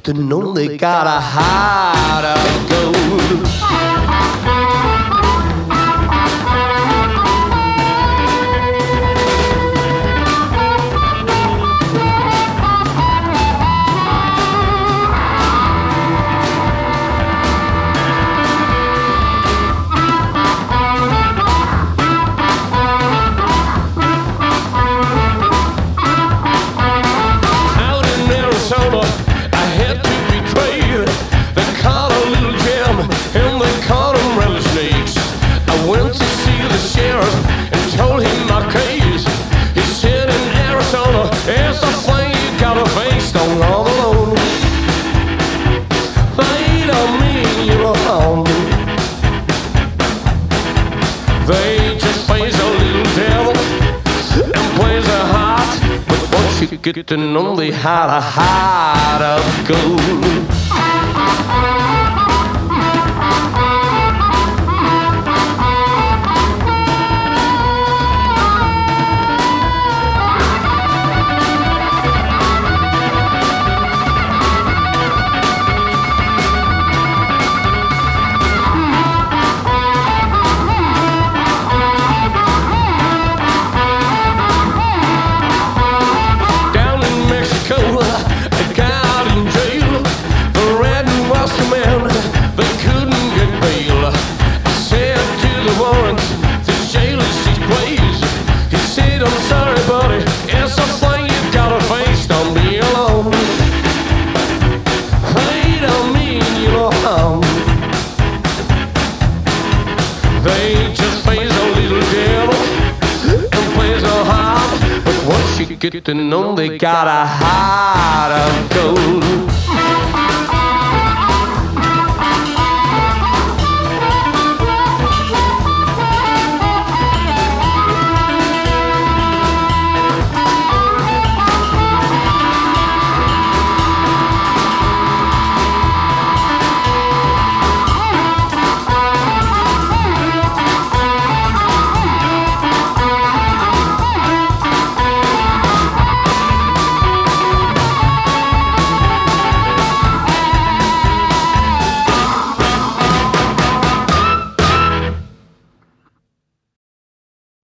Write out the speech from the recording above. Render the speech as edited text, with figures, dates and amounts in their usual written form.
to know they got a heart of gold. They just plays a little devil and plays a heart, but once you get to know they had a heart of gold. They just plays a little devil and plays a harp, but once you get to know they got a heart of gold.